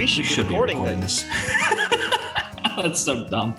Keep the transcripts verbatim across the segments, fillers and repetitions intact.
We should, we be, should recording be recording this. this. That's so dumb.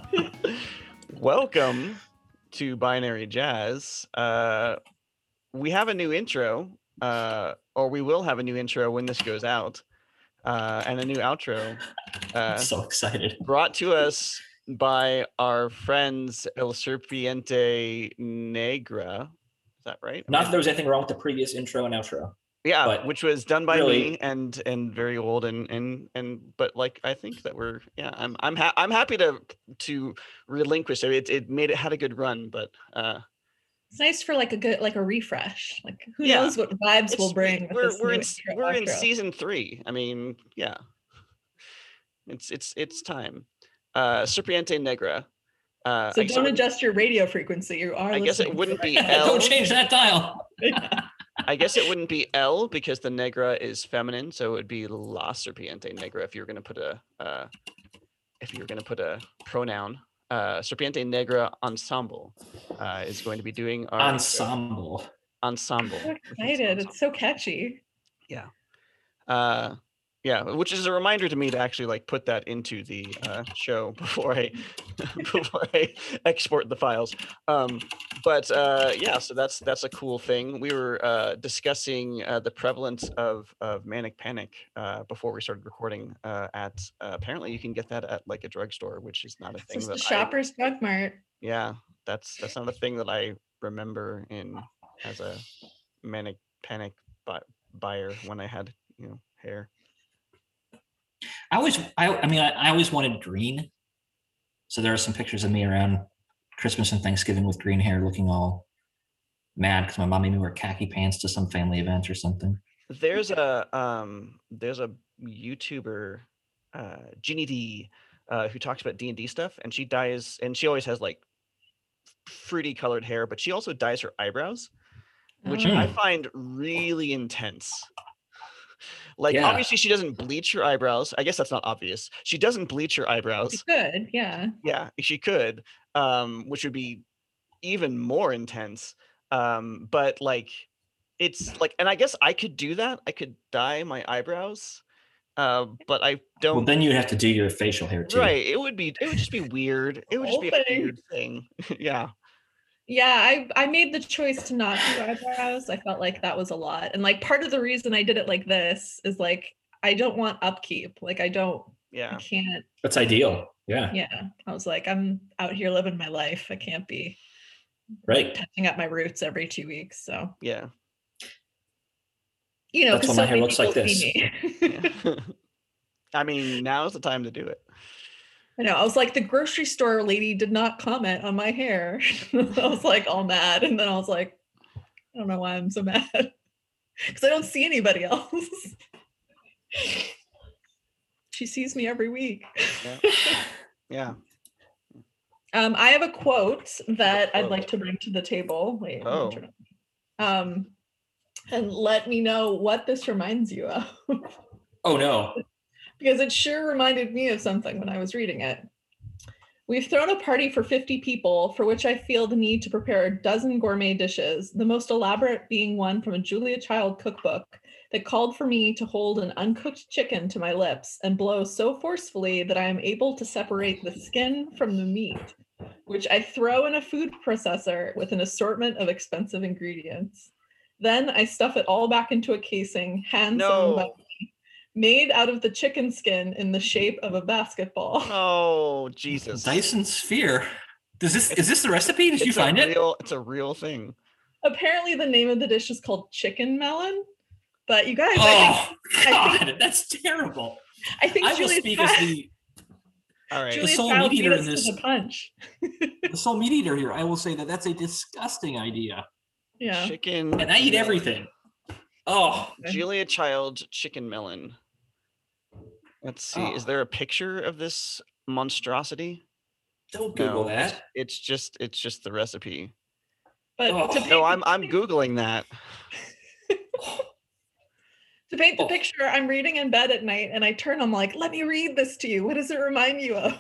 Welcome to Binary Jazz. Uh, we have a new intro, uh, or we will have a new intro when this goes out, uh, and a new outro. Uh, I'm so excited. Brought to us by our friends El Serpiente Negra. Is that right? Not that there was anything wrong with the previous intro and outro. Yeah, but which was done by really, me and and very old and and and but like I think that we're yeah I'm I'm ha- I'm happy to to relinquish it. It it made it had a good run, but uh it's nice for like a good like a refresh. Like who yeah, knows what vibes we'll bring. We're with this we're new in intro, we're in outro. season three. I mean, yeah, it's it's it's time. Uh, Serpiente Negra. Uh, So I guess don't it would- adjust your radio frequency. You are. I guess it listening to wouldn't right be now. L. don't change that dial. I guess it wouldn't be L because the Negra is feminine, so it would be La Serpiente Negra if you were going to put a uh, if you were going to put a pronoun. Uh, Serpiente Negra Ensemble uh, is going to be doing our Ensemble. ensemble. I'm so excited. It's so catchy. Yeah. Uh, yeah, which is a reminder to me to actually like put that into the uh, show before I before I export the files. Um, but uh, yeah, so that's that's a cool thing. We were uh, discussing uh, the prevalence of of manic panic uh, before we started recording. Uh, at uh, apparently you can get that at like a drugstore, which is not a thing It's that the I, Shoppers Drug Mart. yeah, that's that's not a thing that I remember in as a manic panic bu- buyer when I had you know hair. I always, I, I mean, I, I always wanted green. So there are some pictures of me around Christmas and Thanksgiving with green hair, looking all mad because my mom made me wear khaki pants to some family event or something. There's a um, there's a YouTuber, uh, Jeannie D, uh, who talks about D and D stuff, and she dyes, and she always has like fruity colored hair, but she also dyes her eyebrows, which Oh. I find really intense. Like Yeah. obviously she doesn't bleach her eyebrows. I guess that's not obvious. She doesn't bleach her You eyebrows. could, yeah. Yeah, she could, um, which would be even more intense. Um, but like, it's like, and I guess I could do that. I could dye my eyebrows, uh, but I don't. Well, then you'd have to do your facial hair too. Right? It would be. It would just be weird. It would just Whole be a thing. weird thing. Yeah. Yeah, I I made the choice to not do eyebrows. I felt like that was a lot. And like part of the reason I did it like this is like I don't want upkeep. Like I don't I Yeah. can't. That's ideal. Yeah. Yeah. I was like, I'm out here living my life. I can't be Right. touching up my roots every two weeks. So Yeah. you know, That's 'cause why my so hair many looks like people see me. Yeah. I mean, now's the time to do it. I know. I was like, the grocery store lady did not comment on my hair. I was like all mad. And then I was like, I don't know why I'm so mad. Because I don't see anybody else. She sees me every week. Yeah. Yeah. Um, I have a quote that I'd quote? like to bring to the table. Wait, let me Oh. turn it on. Um, and let me know what this reminds you of. Oh no. Because it sure reminded me of something when I was reading it. We've thrown a party for fifty people, for which I feel the need to prepare a dozen gourmet dishes, the most elaborate being one from a Julia Child cookbook that called for me to hold an uncooked chicken to my lips and blow so forcefully that I am able to separate the skin from the meat, which I throw in a food processor with an assortment of expensive ingredients. Then I stuff it all back into a casing, hand sewn by No. made out of the chicken skin in the shape of a basketball. Oh Jesus. Dyson Sphere. Does this is this the recipe? Did you It's a find it? real, It's a real thing. Apparently, the name of the dish is called chicken melon. But you guys, I Oh think, I God, that's terrible. I think I will Julia speak as Child, the, All right. Julia sole Child meat beat eater us in to this- the punch. the sole meat eater here. I will say that that's a disgusting idea, Yeah. Chicken. and I eat everything. Oh, Julia Child chicken melon. Let's see. Is Oh. there a picture of this monstrosity? don't Google No, it's- that. It's just it's just the recipe. But Oh. to paint, No, I'm I'm googling that. to paint the Oh. picture, I'm reading in bed at night and I turn, I'm like, let me read this to you. What does it remind you of?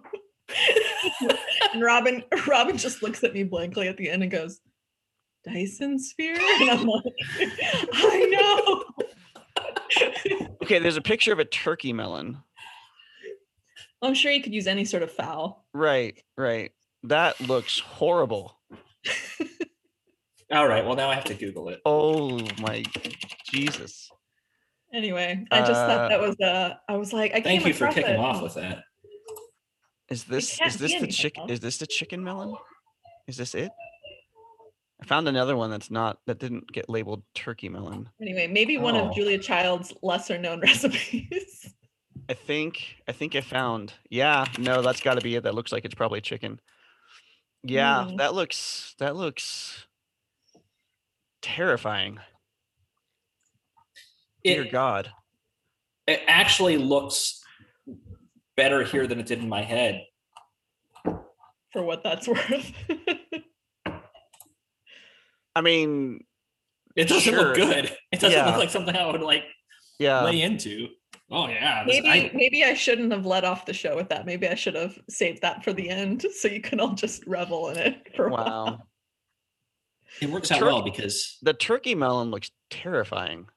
And Robin, Robin just looks at me blankly at the end and goes, Dyson Sphere? And I'm like, I know. Okay, there's a picture of a turkey melon. I'm sure you could use any sort of fowl. Right, right. That looks horrible. All right. Well, now I have to Google it. Oh my Jesus. Anyway, I just Uh, thought that was uh I was like, I Thank came you for across kicking it. off with that. Is this can't is this be the anything chicken else. is this the chicken melon? Is this it? I found another one that's not that didn't get labeled turkey melon. Anyway, maybe one Oh. of Julia Child's lesser known recipes. I think I think I found. Yeah, no, that's got to be it. That looks like it's probably chicken. Yeah, Mm. that looks that looks terrifying. Dear It, God. it actually looks better here than it did in my head. For what that's worth. I mean, It doesn't Sure. look good. It doesn't Yeah. look like something I would like yeah. lay into. Oh yeah. this- maybe I- maybe I shouldn't have let off the show with that. Maybe I should have saved that for the end so you can all just revel in it for a while. Wow. it works The out turkey- well because The turkey melon looks terrifying.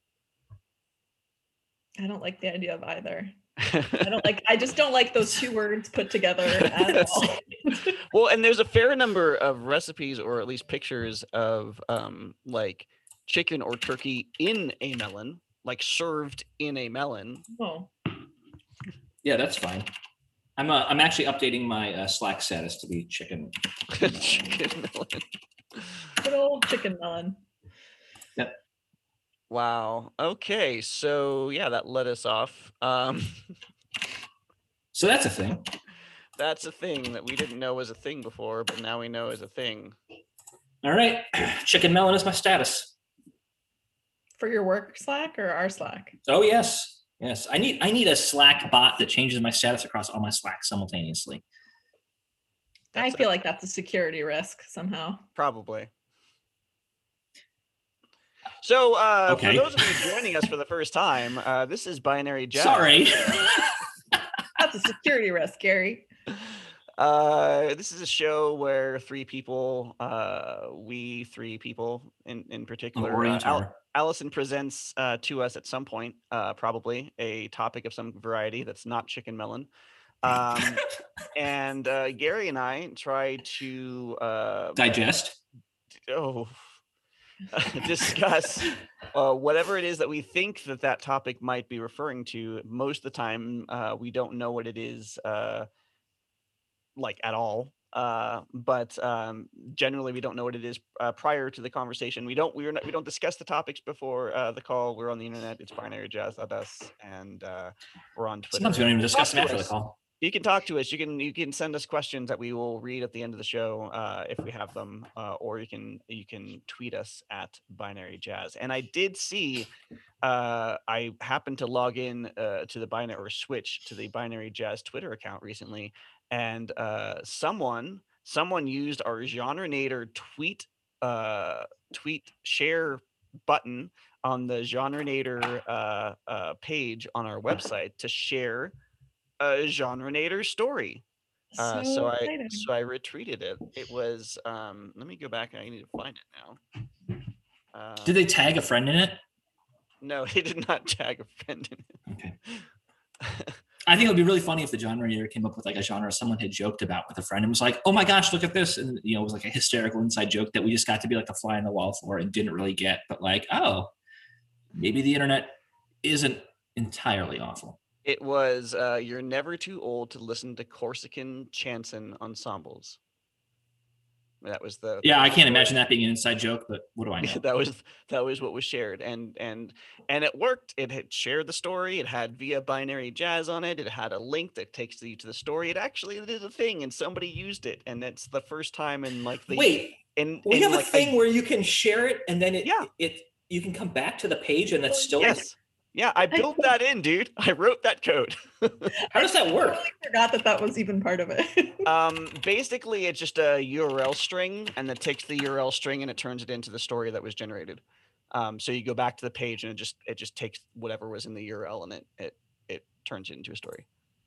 I don't like the idea of either. I don't like I just don't like those two words put together at all. Well, and there's a fair number of recipes or at least pictures of um like chicken or turkey in a melon, like served in a melon. Oh, yeah, that's fine. I'm uh, I'm actually updating my uh, Slack status to be chicken. Chicken melon. good old chicken melon. Wow. Okay. So yeah, that let us off. Um So that's a thing. that's a thing that we didn't know was a thing before, but now we know is a thing. All right, chicken melon is my status. For your work Slack or our Slack? Oh yes, yes. I need I need a Slack bot that changes my status across all my Slacks simultaneously. I That's feel like that's a security risk somehow. Probably. So uh Okay. for those of you joining us for the first time, uh this is Binary Jazz. Sorry. That's a security risk, Gary. Uh, this is a show where three people, uh, we three people in in particular, uh, Al- Orientar. Allison presents uh, to us at some point, uh, probably a topic of some variety that's not chicken melon, um, and uh, Gary and I try to uh, Digest. oh discuss uh, whatever it is that we think that that topic might be referring to. Most of the time, uh, we don't know what it is. Uh, like at all uh but um generally we don't know what it is uh, prior to the conversation. We don't we're not we don't discuss the topics before uh the call. We're on the internet. It's binary jazz dot us, and uh we're on Twitter. Sometimes we don't even discuss them Talk to after the us. call. You can talk to us. You can you can send us questions that we will read at the end of the show uh if we have them, uh or you can you can tweet us at binary jazz. And I did see uh I happened to log in uh to the binary or switch to the Binary Jazz Twitter account recently, and uh someone someone used our Genrenator tweet uh tweet share button on the Genrenator uh uh page on our website to share a Genrenator story. Uh, so I exciting. so I retweeted it. It was um let me go back. I need to find it now. Uh, Did they tag a friend in it? no, he did not tag a friend in it. Okay. I think it would be really funny if the genre reader came up with like a genre someone had joked about with a friend and was like, "Oh my gosh, look at this!" And you know, it was like a hysterical inside joke that we just got to be like a fly on the wall for and didn't really get. But like, oh, maybe the internet isn't entirely awful. It was uh, "You're never too old to listen to Corsican chanson ensembles." That was the Yeah, that I was can't the- imagine that being an inside joke, but what do I know? that was that was what was shared, and and and it worked. It had shared the story. It had via Binary Jazz on it. It had a link that takes you to the story. It actually did a thing, and somebody used it, and it's the first time in like the Wait, in, we in have like a thing where you can share it and then it, Yeah. it you can come back to the page and it's still yes, yeah, I built that in, dude. I wrote that code. How does that work? I forgot that that was even part of it. um, basically, it's just a U R L string, and it takes the U R L string and it turns it into the story that was generated. Um, so you go back to the page, and it just it just takes whatever was in the U R L and it it it turns it into a story.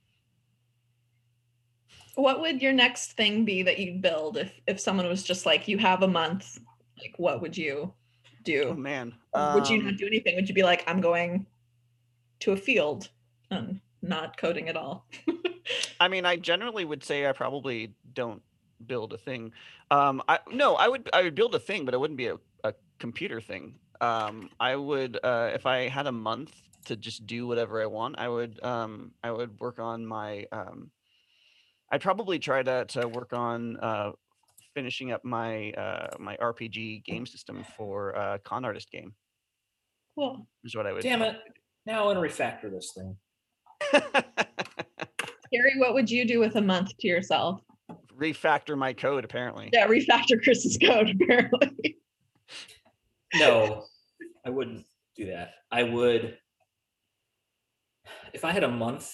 What would your next thing be that you'd build if if someone was just like, you have a month, like what would you Oh do? man, Or would you Um, not do anything? Would you be like, I'm going to a field and not coding at all. I mean, I generally would say I probably don't build a thing. Um, I no, I would I would build a thing, but it wouldn't be a, a computer thing. Um, I would uh, if I had a month to just do whatever I want, I would um, I would work on my um, I'd probably try to to work on uh, finishing up my uh, my R P G game system for uh, Con Artist game. Cool. Is what I would. Damn it! Now I want to refactor this thing. Gary, what would you do with a month to yourself? Refactor my code, apparently. Yeah, refactor Chris's code, apparently. No, I wouldn't do that. I would, if I had a month.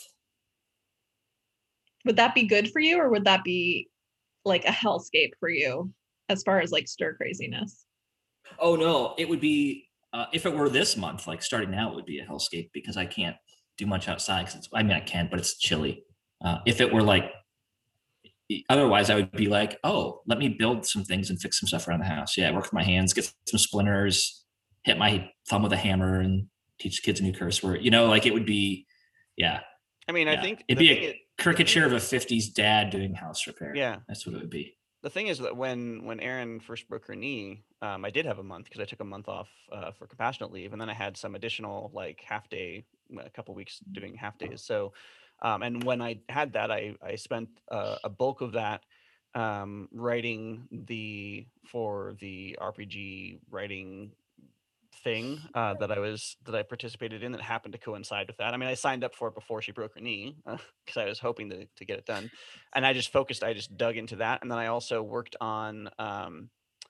Would that be good for you, or would that be like a hellscape for you as far as like stir craziness? Oh no, it would be, uh, if it were this month, like starting now, it would be a hellscape because I can't do much outside. Cause it's, I mean, I can, but it's chilly. Uh, if it were like, otherwise I would be like, oh, let me build some things and fix some stuff around the house. Yeah, work with my hands, get some splinters, hit my thumb with a hammer and teach kids a new curse word. You know, like it would be, yeah. I mean, yeah. I think it'd the be thing a is- caricature of a fifties dad doing house repair. Yeah. That's what it would be. The thing is that when when Erin first broke her knee, um, I did have a month because I took a month off uh, for compassionate leave, and then I had some additional like half day, a couple weeks doing half days. So, um, and when I had that, I I spent uh, a bulk of that um, writing the for the R P G writing thing uh, that I was that I participated in that happened to coincide with that. I mean, I signed up for it before she broke her knee because uh, I was hoping to to get it done, and I just focused. I just dug into that, and then I also worked on. Um,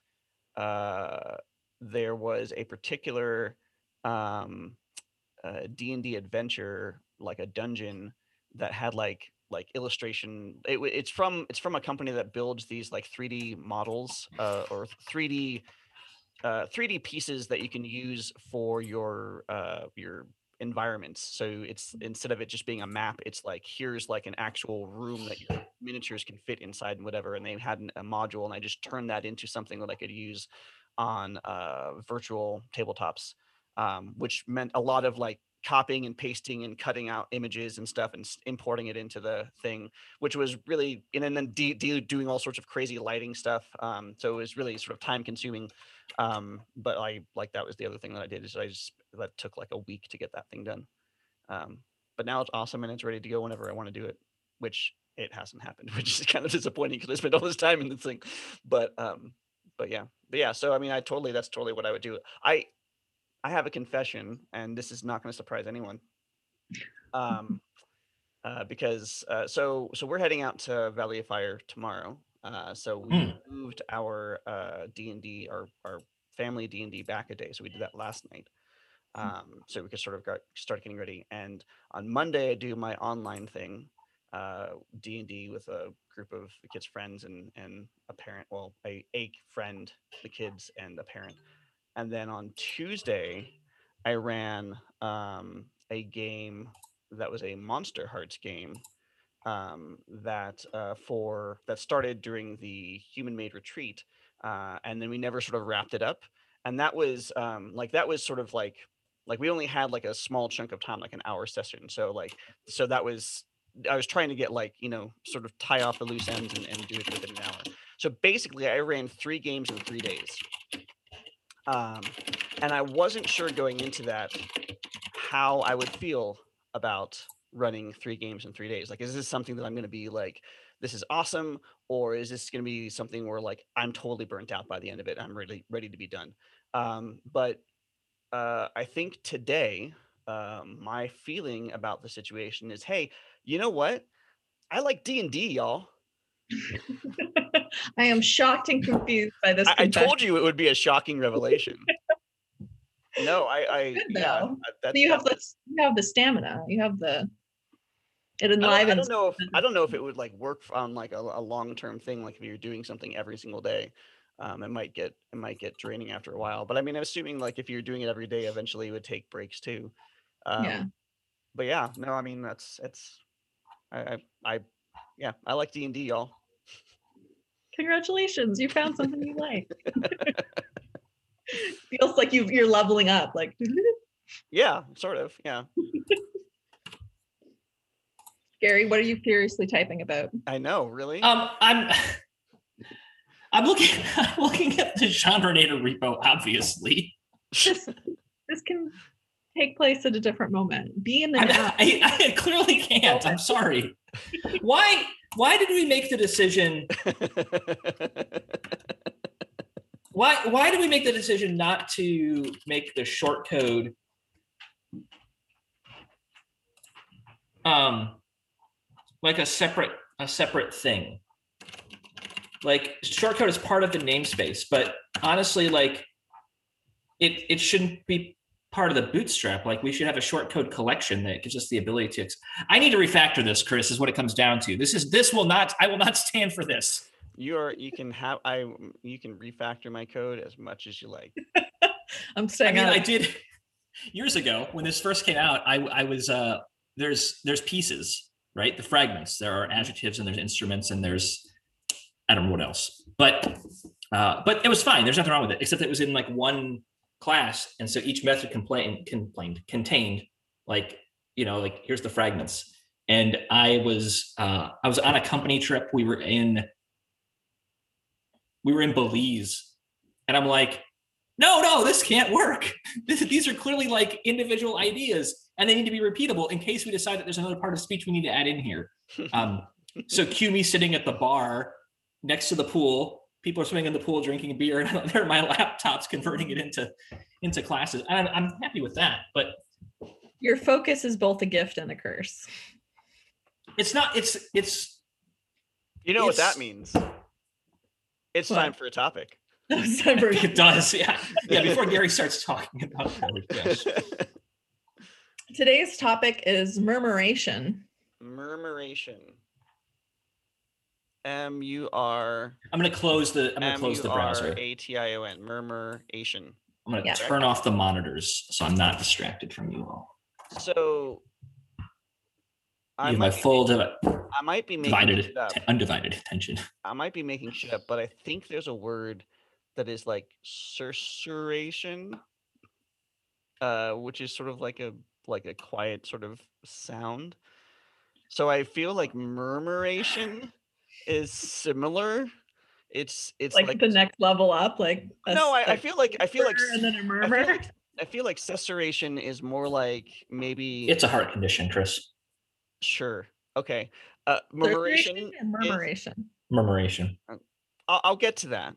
uh, there was a particular um, uh, D and D adventure, like a dungeon that had like like illustration. It, it's from it's from a company that builds these like three D models uh, or three D uh, three D pieces that you can use for your uh, your environments. So it's instead of it just being a map, it's like here's like an actual room that your miniatures can fit inside and whatever. And they had an, a module, and I just turned that into something that I could use on uh, virtual tabletops, um, which meant a lot of like copying and pasting and cutting out images and stuff and s- importing it into the thing, which was really and then de- de- doing all sorts of crazy lighting stuff. Um, so it was really sort of time consuming. Um, but I like that was the other thing that I did is I just that took like a week to get that thing done. Um, but now it's awesome and it's ready to go whenever I want to do it, which it hasn't happened, which is kind of disappointing because I spent all this time in this thing. But um, but yeah, but yeah. So I mean, I totally that's totally what I would do. I I have a confession, and this is not going to surprise anyone. Um, uh, because uh, so so we're heading out to Valley of Fire tomorrow. Uh, so we Hmm. moved our uh, D and D, our our family D and D back a day. So we did that last night. Um, so we could sort of got, start getting ready. And on Monday, I do my online thing, uh, D and D with a group of the kids' friends and and a parent. Well, a a friend, the kids, and a parent. And then on Tuesday, I ran um, a game that was a Monster Hearts game um, that uh, for that started during the Human Made Retreat, uh, and then we never sort of wrapped it up. And that was um, like that was sort of like like we only had like a small chunk of time, like an hour session. So like so that was I was trying to get like you know sort of tie off the loose ends and, and do it within an hour. So basically, I ran three games in three days. Um, and I wasn't sure going into that how I would feel about running three games in three days. Like, is this something that I'm going to be like, this is awesome, or is this going to be something where like I'm totally burnt out by the end of it? I'm really ready to be done. Um, but uh, I think today, um, my feeling about the situation is, hey, you know what? I like D and D, y'all. I am shocked and confused by this. I, I confession. told you it would be a shocking revelation. No, I, I Good, yeah. though. That, you that, have the you have the stamina. You have the it I don't, I enlivens. don't know if I don't know if it would like work on like a, a long term thing. Like if you're doing something every single day, um, it might get it might get draining after a while. But I mean, I'm assuming like if you're doing it every day, eventually you would take breaks too. Um, Yeah. But yeah, no, I mean that's it's I I, I yeah I like D and D, y'all. Congratulations, you found something you like. Feels like you you're leveling up. Like Yeah, sort of. Yeah. Gary, what are you furiously typing about? I know, really. Um, I'm I'm looking I'm looking at the Genrenator repo, obviously. This, this can take place at a different moment. Be in the I, now. I, I clearly can't. I'm sorry. Why why did we make the decision? Why why did we make the decision not to make the short code um like a separate a separate thing? Like short code is part of the namespace, but honestly, like it it shouldn't be part of the bootstrap. Like we should have a short code collection that gives us the ability to. Ex- I need to refactor this, Chris. Is what it comes down to. This is this will not. I will not stand for this. You are. You can have. I. You can refactor my code as much as you like. I'm I staying mean, out. I did years ago when this first came out. I I was uh there's there's pieces, right? The fragments. There are adjectives and there's instruments and there's I don't know what else. But uh but it was fine. There's nothing wrong with it except it was in like one class, and so each method complained complained contained like you know like here's the fragments. And I was uh I was on a company trip. We were in we were in Belize, and I'm like, no, no, this can't work. This, these are clearly like individual ideas, and they need to be repeatable in case we decide that there's another part of speech we need to add in here. Um, so cue me sitting at the bar next to the pool. People are swimming in the pool, drinking beer, and there are my laptops converting it into into classes. And I'm, I'm happy with that, but Your focus is both a gift and a curse. it's not. It's it's. You know what It's- that means? It's What? time for a topic. It's time for- It does, yeah, yeah. Before Gary starts talking about code, yes. Today's topic is murmuration. Murmuration. M U R I'm gonna close the. I'm gonna M close the U browser. R A T I O N. Murmuration. I'm gonna Yeah. turn off the monitors so I'm not distracted from you all. So You I have my might, be, full divi- I might be making divided, shit up. t- undivided attention. I might be making shit up, but I think there's a word that is like cerceration, uh, which is sort of like a like a quiet sort of sound. So I feel like murmuration is similar. It's it's Like, like, the next level up, like a no, I, s- I like feel like I feel like whisper and then a I feel murmur. like I feel like cesseration is more like maybe It's a heart condition, Chris. sure. Okay. Uh, Cerceration murmuration. and is- murmuration. Murmuration. I'll, I'll get to that.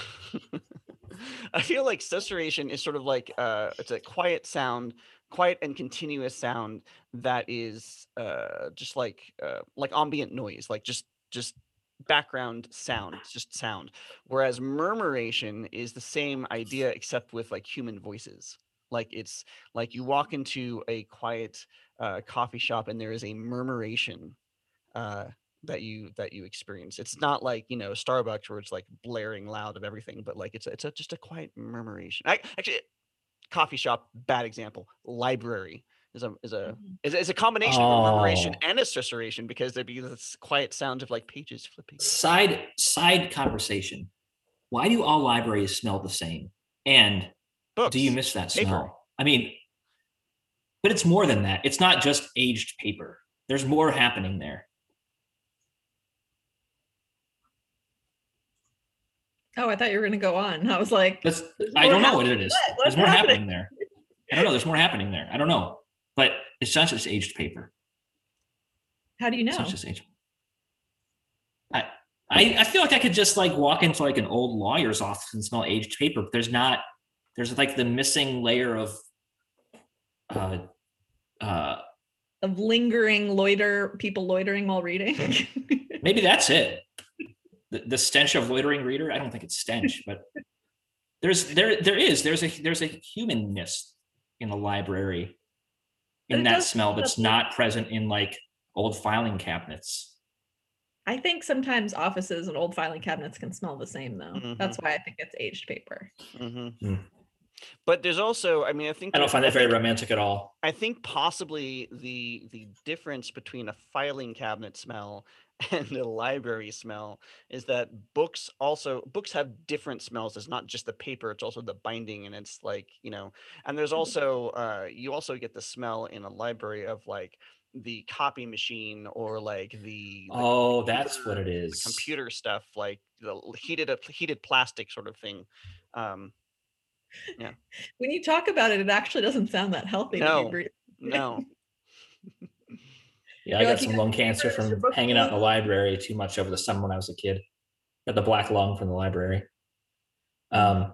I feel like cesseration is sort of like uh, it's a quiet sound, quiet and continuous sound that is uh, just like uh, like ambient noise, like just just background sound, it's just sound. Whereas murmuration is the same idea except with like human voices. Like it's like you walk into a quiet uh, coffee shop and there is a murmuration uh, that you that you experience. It's not like you know Starbucks where it's like blaring loud of everything, but like it's a, it's a, just a quiet murmuration. I, actually, coffee shop, bad example. Library is a is a Mhm. is, is a combination of a murmuration Oh. and a cesseration because there'd be this quiet sound of like pages flipping. Side side conversation. Why do all libraries smell the same? And Books. do you miss that paper. smell? I mean, but it's more than that. It's not just aged paper. There's more happening there. Oh, I thought you were going to go on. I was like, That's There's I more don't know happening. what it is. What? There's What's more happening? happening there. I don't know. There's more happening there. I don't know. But it's not just aged paper. how do you It's know? not just aged. I, I I feel like I could just like walk into like an old lawyer's office and smell aged paper, but there's not. There's like the missing layer of uh uh Of lingering loiter, people loitering while reading. maybe that's it. The, the stench of loitering reader. I don't think it's stench, but there's there there is there's a there's a humanness in the library But in it that does smell smell that's like- not present in like old filing cabinets. I think sometimes offices and old filing cabinets can smell the same though. Mhm. That's why I think it's aged paper. Mm-hmm. But there's also, I mean, I think I don't that- find that I very think- romantic at all. I think possibly the the difference between a filing cabinet smell and a library smell is that books also books have different smells. It's not just the paper, it's also the binding, and it's like, you know, and there's also uh you also get the smell in a library of like the copy machine or like the, the Oh, that's what computer- it the is. computer stuff, like the heated up heated plastic sort of thing. Um When you talk about it, it actually doesn't sound that healthy to No. be breathing. no. Yeah, I You're got like, you some got lung your cancer papers, your from book hanging out in the club. library too much over the summer when I was a kid. Got the black lung from the library. Mm. Um,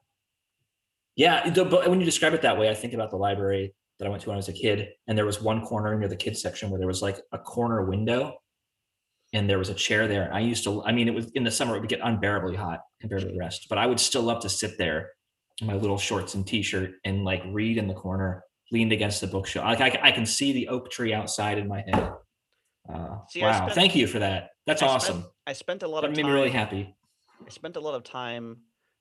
yeah, the, but when you describe it that way, I think about the library that I went to when I was a kid, and there was one corner near the kids section where there was like a corner window, and there was a chair there. I used to, I mean, it was in the summer, it would get unbearably hot compared to the rest, but I would still love to sit there in my little shorts and t-shirt and like read in the corner, leaned against the bookshelf. Like I, I can see the oak tree outside in my head. Uh, See, I wow, spent- thank you for that. That's I awesome. Spent, I spent a lot That of made time me really happy. I spent a lot of time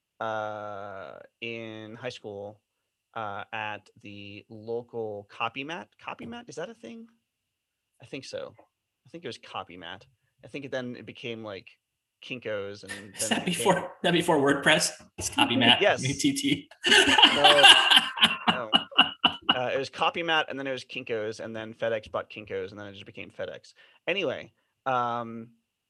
uh, in high school uh, at the local copymat. Copymat, is that a thing? I think so. I think it was copymat. I think it then it became like Kinko's, and then Is it that became- before that before WordPress? It's copymat. Yes. New T T. No. Uh, it was Copymat, and then it was Kinko's, and then FedEx bought Kinko's, and then it just became FedEx. Anyway, um,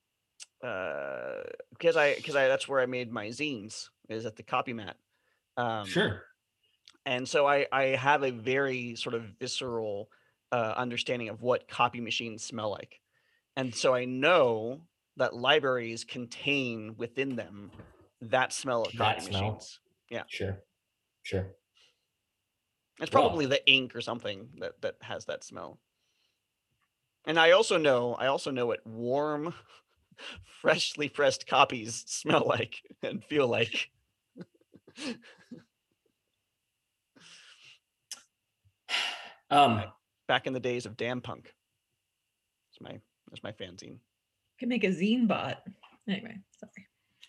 uh, because I because I that's where I made my zines, is at the Copymat. Um, Sure. And so I I have a very sort of visceral uh, understanding of what copy machines smell like, and so I know that libraries contain within them that smell of That copy smell. machines. Yeah. Sure. Sure. It's Well- probably the ink or something that that has that smell. And I also know I also know what warm, freshly pressed copies smell like and feel like. Um, Back in the days of Damn Punk. That's my that's my fanzine. Can make a zine bot. Anyway, sorry.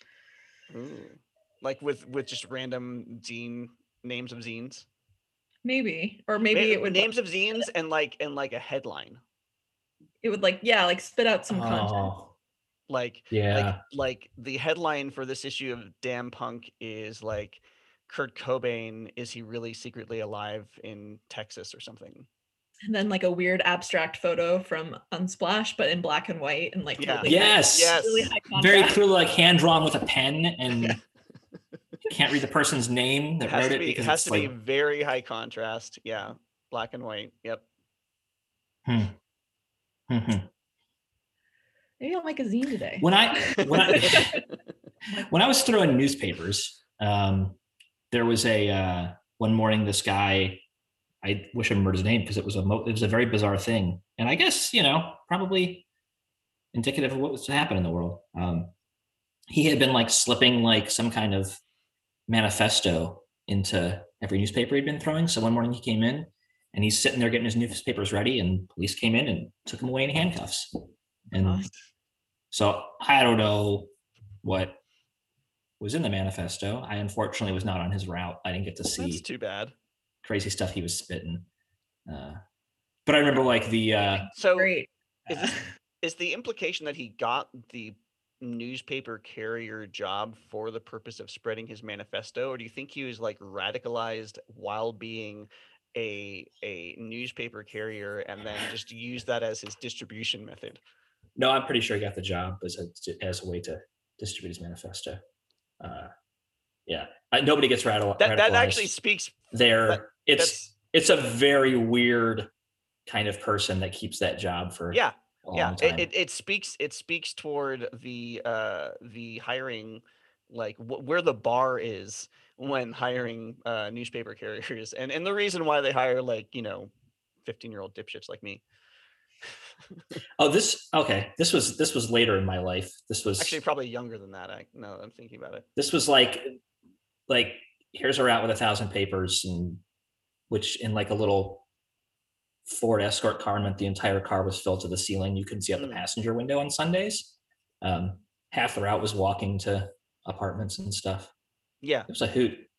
Ooh. Like with with just random zine names of zines. Maybe, or maybe Na- it would names of zines and like and like a headline. it would like yeah, like spit out some content. oh, Like yeah. like like the headline for this issue of Damn Punk is like Kurt Cobain, is he really secretly alive in Texas or something? And then like a weird abstract photo from Unsplash, but in black and white and like Yeah. really high- Yes. Yes. really high Very contrast. clearly like hand drawn with a pen, and you can't read the person's name that It has wrote to it be it because has it's to like be very high contrast. Yeah. Black and white. Yep. hmm. Mhm. Maybe I'll make a zine today. when I when I when I was throwing newspapers, um, there was a uh, one morning this guy. I wish I remembered his name because it was a mo- it was a very bizarre thing, and I guess you know probably indicative of what was to happen in the world. Um, he had been like slipping like some kind of manifesto into every newspaper he'd been throwing. So one morning he came in and he's sitting there getting his newspapers ready, and police came in and took him away in handcuffs. And Gosh. so I don't know what was in the manifesto. I unfortunately was not on his route. I didn't get to That's see too bad. crazy stuff he was spitting. Uh, but I remember like the uh, So Great. is this is the implication that he got the newspaper carrier job for the purpose of spreading his manifesto, or do you think he was like radicalized while being a a newspaper carrier and then just used that as his distribution method? no, I'm pretty sure he got the job as a as a way to distribute his manifesto. Uh, yeah, uh, nobody gets radical. That that actually speaks. there. that- It's That's it's a very weird kind of person that keeps that job for yeah. a long Yeah, time. it, it, it speaks it speaks toward the uh the hiring, like wh- where the bar is when hiring uh newspaper carriers, and and the reason why they hire like you know fifteen year old dipshits like me. oh, this okay. This was this was later in my life. This was Actually, probably younger than that. I now that I'm thinking about it. this was like like here's a route with a thousand papers, and which in like a little Ford Escort car meant the entire car was filled to the ceiling. You couldn't see out the Mm. passenger window on Sundays. Um, half the route was walking to apartments and stuff. Yeah, It was a hoot.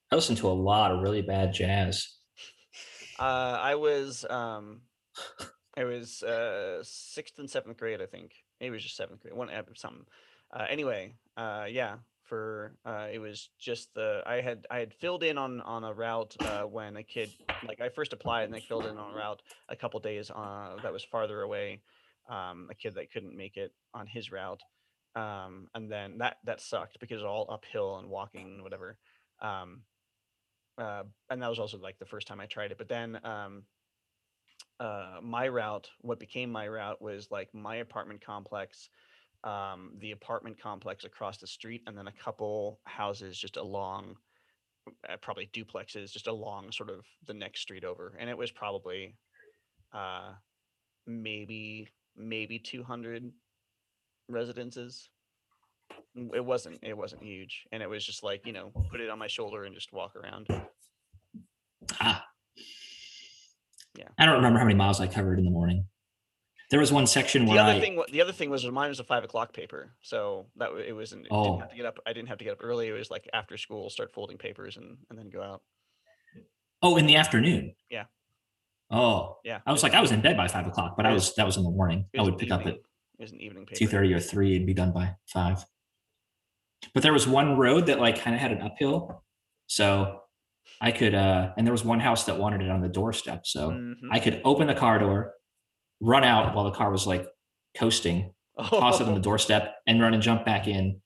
I listened to a lot of really bad jazz. Uh, I was um, it was uh sixth and seventh grade, I think. Maybe it was just seventh grade. One ep- something. Uh, anyway, uh, yeah. For uh, it was just the I had I had filled in on on a route uh, when a kid like I first applied and they filled in on a route a couple days uh, that was farther away. Um, a kid that couldn't make it on his route, um, and then that that sucked because it was all uphill and walking and whatever. Um, uh, and that was also like the first time I tried it. But then um, uh, my route, what became my route was like my apartment complex, um, the apartment complex across the street, and then a couple houses just along, uh, probably duplexes, just along sort of the next street over. And it was probably uh, maybe maybe two hundred residences. N- It wasn't it wasn't huge, and it was just like you know put it on my shoulder and just walk around. Ah, Yeah. I don't remember how many miles I covered in the morning. There was one section The where other I thing, wa- the other thing was mine was a five o'clock paper, so that w- it wasn't. It didn't oh have to get up. I didn't have to get up early. It was like after school, start folding papers and and then go out. oh in the afternoon. Yeah, Oh, yeah. I It was was like an I was in evening. bed by five o'clock, but It I was was that was in the morning. it I was would an pick up evening. at It was an evening two paper. thirty or three and be done by five. But there was one road that like kind of had an uphill, so I could uh and there was one house that wanted it on the doorstep, so Hmm. I could open the car door, run out while the car was like coasting, toss it on the Oh, doorstep, and run and jump back in.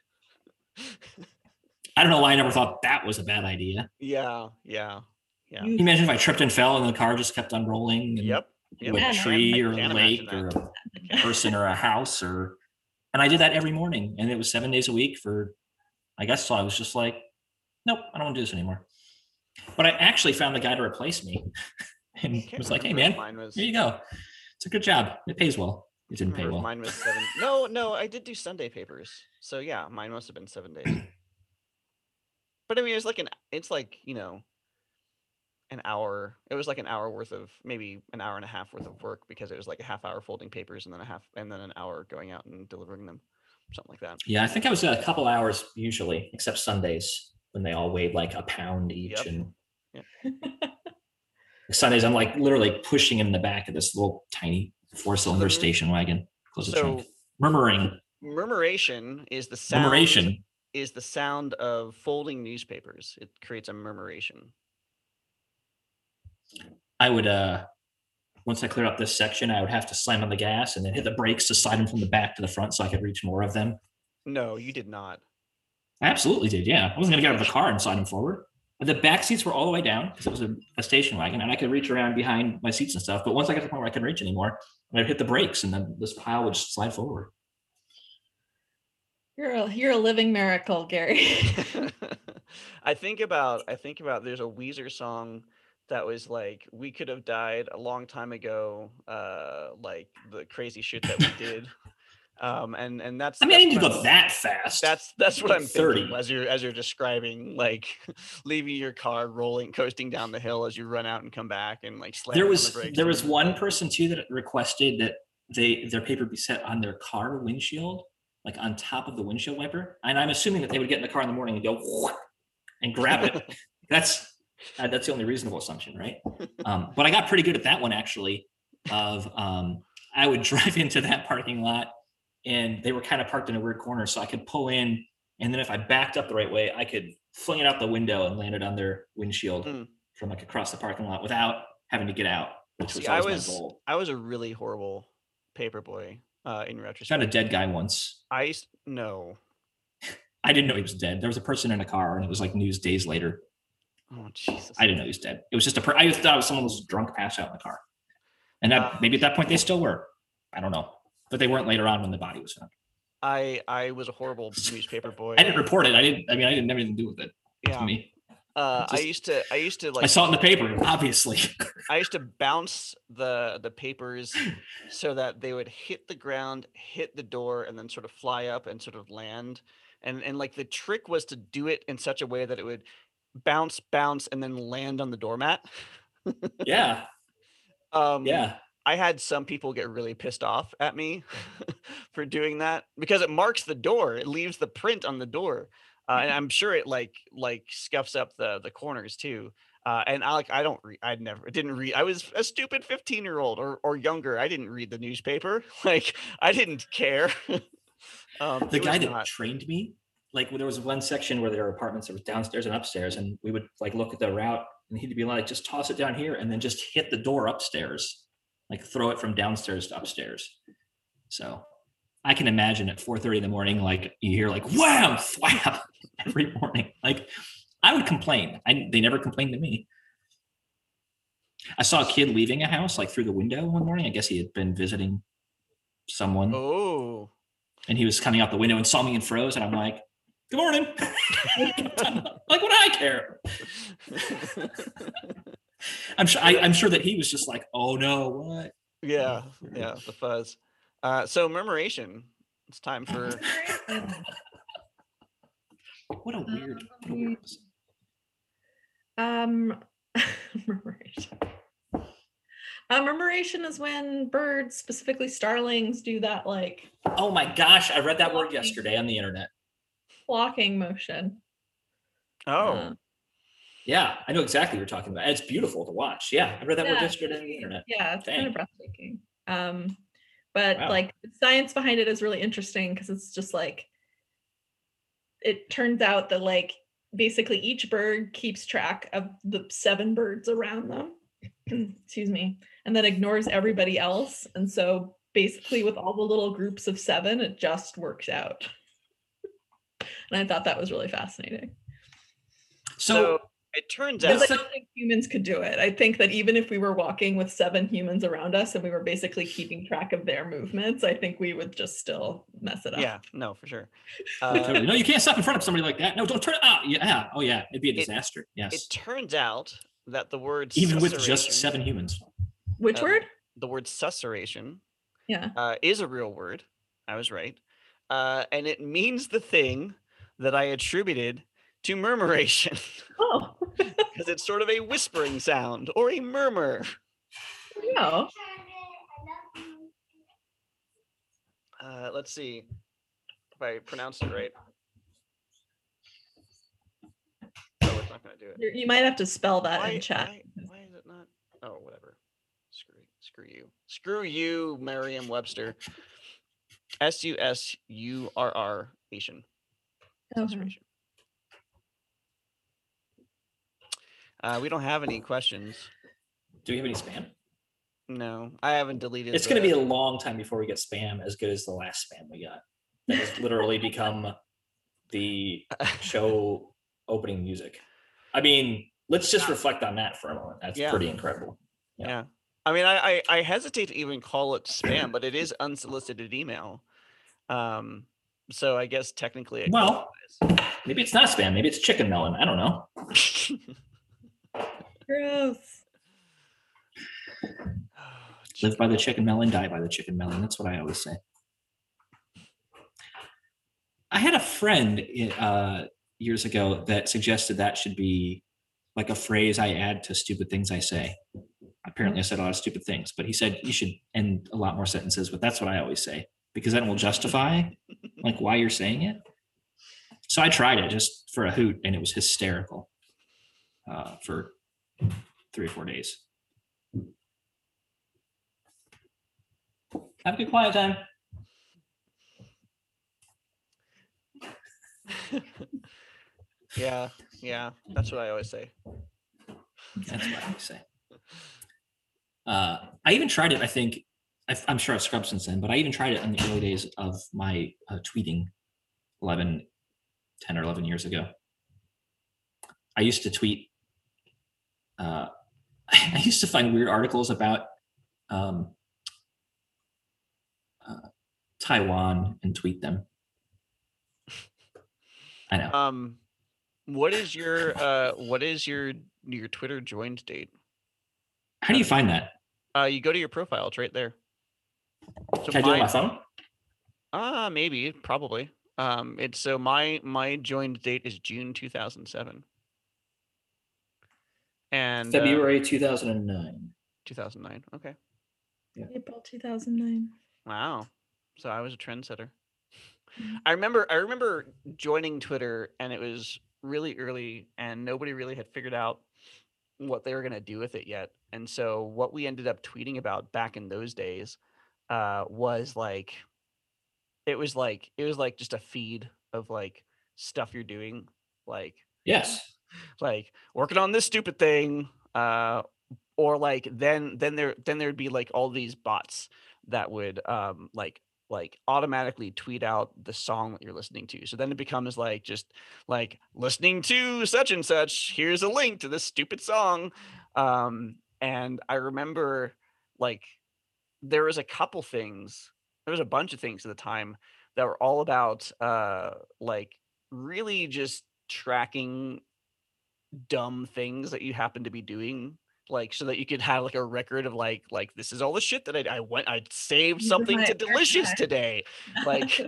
I don't know why I never thought that was a bad idea. yeah, yeah, yeah. Can you You imagine if I tripped and fell and the car just kept on rolling and Yep, yep. into a I can. can't. I tree or a can't imagine lake that. or a I can't. person or a house or and I did that every morning and it was seven days a week for I guess so I was just like, nope, I don't want to do this anymore. But I actually found the guy to replace me I and can't was like, hey remember if man, mine was. here you go. It's a good job. It pays well. It I didn't pay remember if well. mine was seven. No, no. I did do Sunday papers, so yeah, mine must have been seven days. But I mean, it's like an. It's like you know an hour. It was like an hour worth of maybe an hour and a half worth of work because it was like a half hour folding papers and then a half and then an hour going out and delivering them, something like that. Yeah, I think I was a couple hours usually, except Sundays when they all weighed like a pound each. Yep. And Yep. Sundays, I'm like literally pushing in the back of this little tiny four cylinder Mhm. station wagon. Close the trunk. So Murmuring. murmuration is the sound Murmuration. is the sound of folding newspapers. It creates a murmuration. I would uh once I clear up this section, I would have to slam on the gas and then hit the brakes to slide them from the back to the front so I could reach more of them. No, you did not. I absolutely did. Yeah, I wasn't gonna get out of the car and slide them forward. The back seats were all the way down because it was a, a station wagon, and I could reach around behind my seats and stuff. But once I got to the point where I couldn't reach anymore, I'd hit the brakes, and then this pile would just slide forward. You're a you're a living miracle, Gary. I think about I think about there's a Weezer song that was like we could have died a long time ago, uh, like the crazy shit that we did. Um, and and that's I mean, I that's didn't what go I'm- that fast. That's that's what I'm thinking thirty. as you're as you're describing, like leaving your car rolling, coasting down the hill as you run out and come back, and like slamming There on was the brakes. there was and- one person too that requested that they their paper be set on their car windshield, like on top of the windshield wiper. And I'm assuming that they would get in the car in the morning and go and grab it. that's uh, that's the only reasonable assumption, right? Um, but I got pretty good at that one actually. Of um, I would drive into that parking lot, and they were kind of parked in a weird corner, so I could pull in, and then if I backed up the right way, I could fling it out the window and land it on their windshield Mm. from like across the parking lot without having to get out, which was See, I always was my goal. I was a really horrible paper boy. Uh, in Found a retrospect, dead guy once. I used no. I didn't know he was dead. There was a person in a car, and it was like news days later. Oh Jesus! I didn't know he was dead. It was just a. Per- I just thought it was someone was drunk, passed out in the car, and that, Uh, maybe at that point they still were. I don't know, but they weren't later on when the body was found. I I was a horrible newspaper boy. I didn't report it. I didn't. I mean, I didn't have anything to do with it. To Yeah. me, Uh, I just- used to I used to like I saw it in the paper. Obviously, I used to bounce the the papers so that they would hit the ground, hit the door, and then sort of fly up and sort of land. And and like the trick was to do it in such a way that it would bounce, bounce, and then land on the doormat. yeah, Um, yeah. I had some people get really pissed off at me for doing that because it marks the door. It leaves the print on the door. uh, and I'm sure it like like scuffs up the the corners too. Uh, and I like I don't read. I never didn't read. I was a stupid fifteen year old or or younger. I didn't read the newspaper. Like I didn't care. um, The it guy was that not. trained me, like there was one section where there were apartments that were downstairs and upstairs, and we would like look at the route, and he'd be like, "Just toss it down here," and then just hit the door upstairs, like throw it from downstairs to upstairs. So I can imagine at four thirty in the morning, like you hear like wham, thwap every morning. Like I would complain. I, they never complained to me. I saw a kid leaving a house like through the window one morning. I guess he had been visiting someone, Oh. and he was coming out the window and saw me and froze. And I'm like, "Good morning." Like, what do I care? I'm sure. I, I'm sure that he was just like, "Oh no, what?" Yeah, yeah, the fuzz. Uh, so memoration. It's time for. What a weird. What a weird episode. Um, murmuration. Uh, murmuration is when birds, specifically starlings, do that like Oh my gosh, I read that word yesterday on the internet. flocking motion. Oh. Uh, Yeah, I know exactly what you're talking about. It's beautiful to watch. Yeah, I read that word Yeah. yesterday on the internet. yeah, it's kind Dang. of breathtaking. Um, but Wow. like the science behind it is really interesting because it's just like it turns out that like basically each bird keeps track of the seven birds around them. Excuse me, and then ignores everybody else. And so basically with all the little groups of seven, it just works out. And I thought that was really fascinating. So, So it turns Because out. I don't think humans could do it. I think that even if we were walking with seven humans around us and we were basically keeping track of their movements, I think we would just still mess it up. Yeah, no, for sure. totally. Uh, No, you can't stop in front of somebody like that. No, don't turn it out. Yeah. Oh, yeah. It'd be a It- disaster. Yes. it turns out that the word Even with just susurration- seven humans. Which Uh, word? the word susurration Yeah. uh, is a real word. I was right. Uh, and it means the thing that I attributed to murmuration Oh, because it's sort of a whispering sound or a murmur. no. Uh, let's see if I pronounced it right. Oh, it's not going to do it. You you might have to spell that Why, in chat. why, why is it not? Oh, whatever. Screw, screw you. Screw you, Merriam-Webster. S U S U R R Asian. Okay. Susurration. Uh, we don't have any questions. Do we have any spam? No, I haven't deleted. It's going to the- be a long time before we get spam as good as the last spam we got. That has literally become the show opening music. I mean, let's just reflect on that for a moment. That's Yeah. pretty incredible. Yeah. Yeah. I mean, I, I I hesitate to even call it spam, but it is unsolicited email. Um, so I guess technically it Well, maybe it's not spam. Maybe it's chicken melon. I don't know. qualifies. Gross. Live by the chicken melon, die by the chicken melon. That's what I always say. I had a friend uh, years ago that suggested that should be like a phrase I add to stupid things I say. Apparently, I said a lot of stupid things, but he said you should end a lot more sentences. But that's what I always say because then it will justify like why you're saying it. So I tried it just for a hoot, and it was hysterical uh, for three or four days. Have a good quiet time. Yeah, yeah, that's what I always say. That's what I always say. Uh, I even tried it. I think I, I'm sure I've scrubbed since then, but I even tried it in the early days of my uh, tweeting, eleven, ten or eleven years ago. I used to tweet. Uh, I used to find weird articles about um, uh, Taiwan and tweet them. I know. Um, what is your uh what is your your Twitter joined date? How do you find that? Uh, you go to your profile. It's right there. So Can I do it on my mine- phone? Ah, maybe, probably. Um, it's so my my joined date is June two thousand seven. And uh, February two thousand nine. two thousand nine. Okay. April two thousand nine. Wow. So I was a trendsetter. I remember I remember joining Twitter, and it was really early, and nobody really had figured out what they were going to do with it yet. And so what we ended up tweeting about back in those days uh, was like it was like it was like just a feed of like stuff you're doing, like Yes. like working on this stupid thing, uh, or like then then there then there'd be like all these bots that would um like like automatically tweet out the song that you're listening to. So then it becomes like just like listening to such and such. Here's a link to this stupid song. Um, and I remember like there was a couple things. There was a bunch of things at the time that were all about uh like really just tracking dumb things that you happen to be doing, like so that you could have like a record of like like this is all the shit that I I went I saved These are something my to delicious archives. today. Like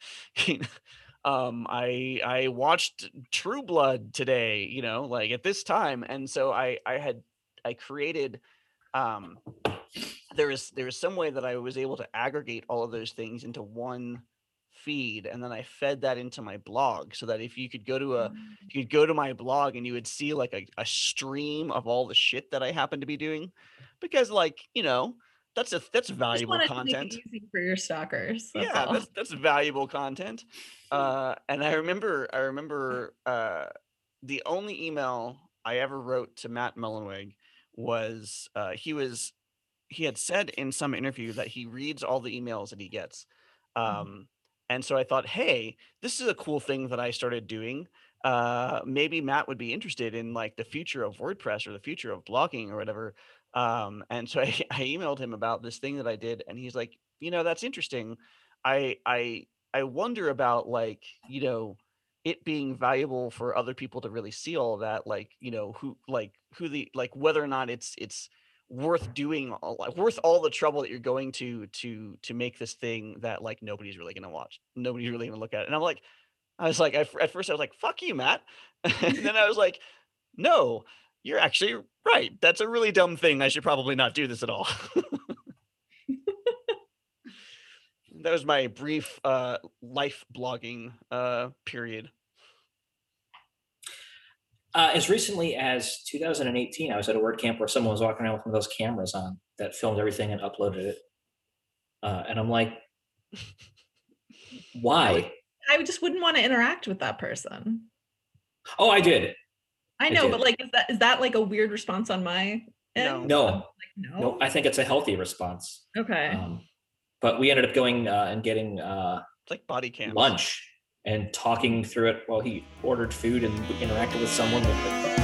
um I I watched True Blood today, you know, like at this time. And so I I had I created um there was there was some way that I was able to aggregate all of those things into one feed, and then I fed that into my blog so that if you could go to a you could go to my blog and you would see like a, a stream of all the shit that I happen to be doing, because like you know that's a that's Just valuable wanted to make it content. easy for your stalkers. That's Yeah, all. that's that's valuable content. Uh, and I remember I remember uh, the only email I ever wrote to Matt Mullenweg was uh, he was he had said in some interview that he reads all the emails that he gets. Um, and so I thought, hey, this is a cool thing that I started doing. Uh, maybe Matt would be interested in like the future of WordPress or the future of blogging or whatever. Um, and so I, I emailed him about this thing that I did, and he's like, you know, that's interesting. I I I wonder about like, you know, it being valuable for other people to really see all of that, like, you know, who like who the like whether or not it's it's worth doing all, like, worth all the trouble that you're going to to to make this thing that like nobody's really gonna watch, nobody's really gonna look at it. And I'm like, I was like, I, at first I was like, fuck you, Matt. And then I was like, no, you're actually right. That's a really dumb thing. I should probably not do this at all. That was my brief uh, life blogging uh, period. Uh, as recently as two thousand eighteen, I was at a WordCamp where someone was walking around with one of those cameras on that filmed everything and uploaded it. Uh, and I'm like, why? I just wouldn't want to interact with that person. Oh, I did. I I know, did. but like, is that is that like a weird response on my end? No. Like, no. No, I think it's a healthy response. Okay. Um, but we ended up going uh, and getting uh, It's like body cam lunch and talking through it while he ordered food and interacted with someone with it.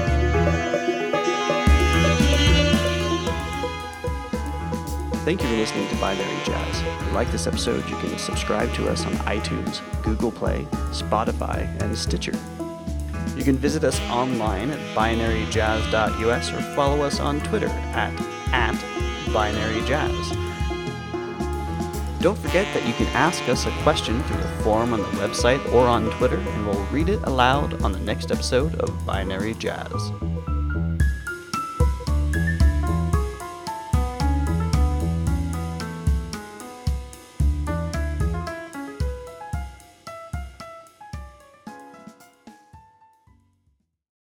Thank you for listening to Binary Jazz. If you like this episode, you can subscribe to us on iTunes, Google Play, Spotify, and Stitcher. You can visit us online at binary jazz dot U S or follow us on Twitter at, at binaryjazz. Don't forget that you can ask us a question through the form on the website or on Twitter, and we'll read it aloud on the next episode of Binary Jazz.